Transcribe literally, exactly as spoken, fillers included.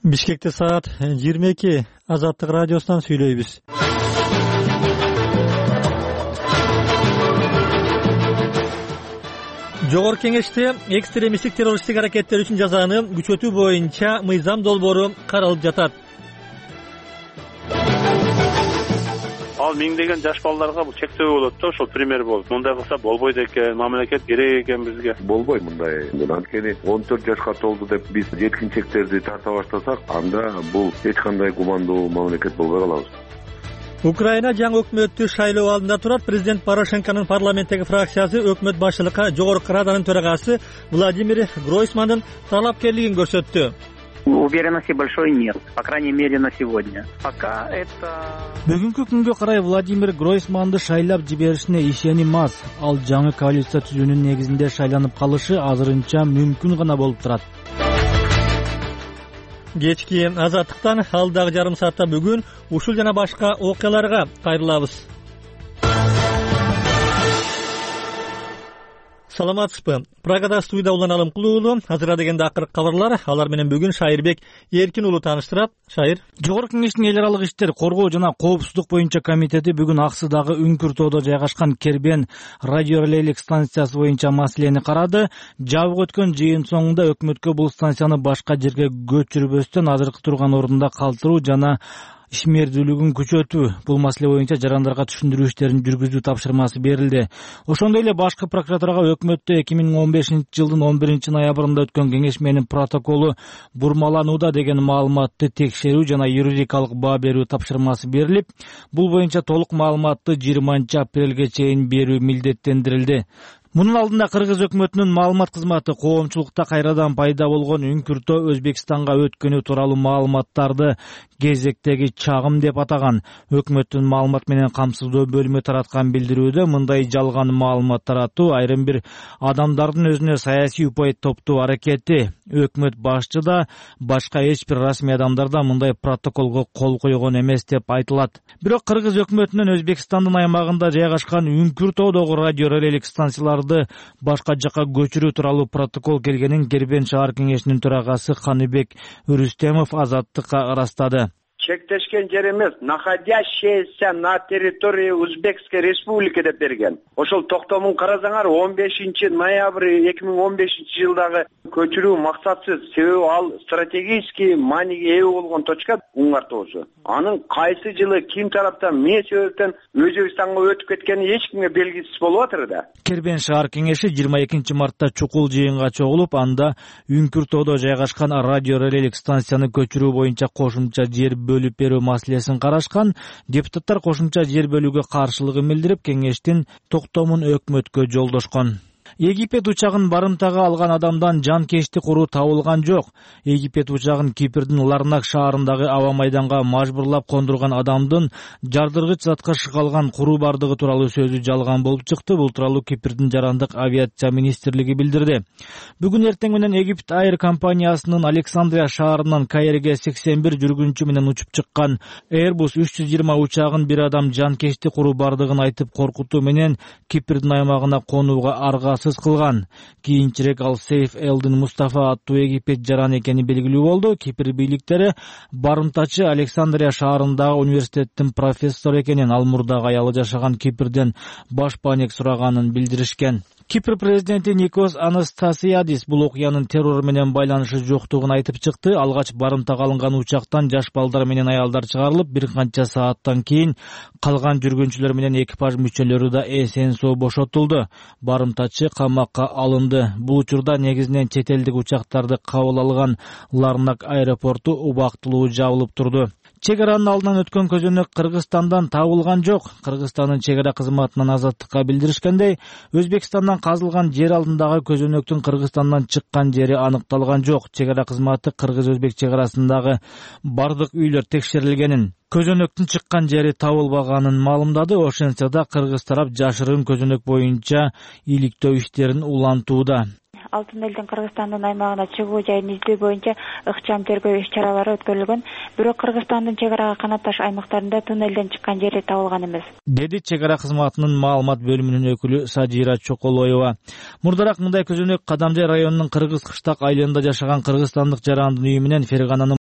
Бишкекте саат жыйырма эки. Азаттык радиосунан сүйлөйбүз. Жогорку Кеңеште экстремисттик террористтик аракеттер үчүн жазаны күчөтүү боюнча мыйзам долбоору каралып жатат. Ал миңдеген жаш балдарга бул чектөө болот да, ошол пример болуп. Мындай кылса болбойт экен, мамлекет керек экен бизге. Болбойт мындай. Анткени он төрт жашка толду деп биз жеткинчектерди тарта баштасак, анда бул эч кандай гумандуу мамлекет болбой калабыз. Украина жаңы өкмөттү шайлоо алдында турат. Президент Порошенконун парламенттеги фракциясы өкмөт башчылыкка Жогорку Раданын төрагасы Владимир Гройсмандын талапкерлигин көрсөттү. Уверенности большой нет, по крайней мере на сегодня. Пока это... Бүгүнкү күнгө карай Владимир Гройсманды шайлап жиберишине ишеним аз. Ал жаңы коалиция түзүүнүн негизинде шайланып калышы азырынча мүмкүн гана болуп турат. Кечки Азаттыктан алдагы жарым саатта бүгүн ушул жана башка окуяларга кайрылабыз. Саламатсызбы? Прагада студияда улан Алымкулуу уулу. Азыр дегенде акыркы кабарлар. Алар менен бүгүн Шайырбек Эркин уулу тааныштырат. Шайыр. Жогорку Кеңештин эл аралык иштер коргоо жана коопсуздук боюнча комитети бүгүн Аксыдагы Үңкүртөдө жайгашкан Кербен радиорелейлик станциясы боюнча маселени карады. Жабык өткөн жыйын соңунда өкмөткө бул станцияны башка жерге көчүрбөстөн азыркы турган ордунда калтыруу жана ишмердүүлүгүн күчөтүү бул маселе боюнча жарандарга түшүндүрүү иштерин жүргүзүү тапшырмасы берилди. Ошондой эле башкы прокуратурага өкмөттө эки миң он бешинчи жылдын он биринчи ноябрында өткөн кеңешменин протоколу бурмаланууда деген маалыматты текшерүү жана юридикалык баа берүү тапшырмасы берилип, бул боюнча толук маалыматты жыйырманчы апрелге чейин берүү милдеттендирилди. Мунун алдында Кыргыз өкмөтүнүн маалымат кызматы коомчулукта кайрадан пайда болгон Үңкүртө Өзбекстанга өткөнү тууралуу маалыматтарды кезектеги чагым деп атаган. Өкмөттүн маалымат менен камсыздоо бөлүмү тараткан билдирүүдө мындай жалган маалымат таратуу айрым бир адамдардын өзүнө саясий упай топтоо аракети. Өкмөт башчы да, башка эч бир расмий адамдар да мындай протоколго кол койгон эмес деп айтылат. Бирок Кыргыз өкмөтүнүн Өзбекстандын аймагында жайгашкан Үңкүртөдөгү радиорелейлик станцияларды башка жакка көчүрүү тууралуу протокол келгенин Кербен шаар кеңешинин төрагасы Каныбек Рүстемов Азаттыкка ырастады. Чектешкен жер эмес, находящаяся на территории Узбекской республики деп берген. Ошол токтомун карасаңар он бешинчи ноябрь эки миң он бешинчи жылдагы көчүрүү максатсыз, себеби ал стратегический мааниге ээ болгон точка Уңар тоосу. Анын кайсы жылы ким тараптан эмне себептен Өзбекстанга өтүп кеткени эч кимге белгисиз болуп атыр да. Кербен шаар кеңеши жыйырма экинчи мартта чукул жыйынга чогулуп, анда Үңкүртөдө жайгашкан радиорелейлик станцияны көчүрүү боюнча кошумча жер бөлүп берүү маселесин карашкан. Депутаттар кошумча жер бөлүүгө каршылыгын билдирип, кеңештин токтомун өкмөткө жолдошкон. Египет учагын барымтага алган адамдан жанкечтик уруу табылган жок. Египет учагын Кипрдин Ларнак шаарындагы аба майданга мажбурлап кондурган адамдын жардыргыч затка шыгалган куруу бардыгы тууралуу сөзү жалган болуп чыкты. Бул тууралуу Кипрдин жарандык авиация министрлиги билдирди. Бүгүн эртең менен Египет Air компаниясынын Александрия шаарынан Каирге сексен бир жүргүнчү менен учуп чыккан Airbus үч жүз жыйырма учагын бир адам жанкечтик куруу бардыгын айтып коркутуу менен Кипрдин аймагына конууга аргасыз кылган. Кийинчерээк ал Сейф Элдин Мустафа аттуу Египет жаран экени белгилүү болду. Кипр бийликтери барымтачы Александрия шаарындагы университеттин профессору экенин, ал мурдагы аялы жашаган Кипрден баш паник сураганын билдиришкен. Кипр президенти Никос Анастасиадис бул окуянын террор менен байланышы жоктугун айтып чыкты. Алгач барымтага алынган учактан жаш балдар менен аялдар чыгарылып, бир канча сааттан кийин калган жүргүнчүлөр менен экипаж мүчөлөрү да эсен соо бошотулду. Барымтачы камакка алынды. Бул учурда негизинен чет элдик учактарды кабыл алган Ларнак аэропорту убактылуу жабылып турду. Чек аранын алдынан өткөн көзөнөк Кыргызстандан табылган жок. Кыргызстандын чек ара кызматынан Азаттыкка билдиришкендей, Өзбекстандан казылган жер алдындагы көзөнөктүн Кыргызстандан чыккан жери аныкталган жок. Чек ара кызматы кыргыз-өзбек чек арасындагы бардык үйлөр текшерилгенин, көзөнөктүн чыккан жери табылбаганын маалымдады. Ошентсе да кыргыз тарап жашырын көзөнөк боюнча иликтөө иштерин улантууда. Ал туннелден Кыргызстандын аймагына чыгуу жайын издөө боюнча ыкчам тергөө иш-чаралары өткөрүлгөн. Бирок Кыргызстандын чек арага канатташ аймактарында туннелден чыккан жери табылган эмес, деди чек ара кызматынын маалымат бөлүмүнүн өкүлү Садира Чоколоева. Мурдараак мындай көзөнөк Кадамжай районунун Кыргыз Кыштак айылында жашаган кыргызстандык жарандын үйү менен Фергананын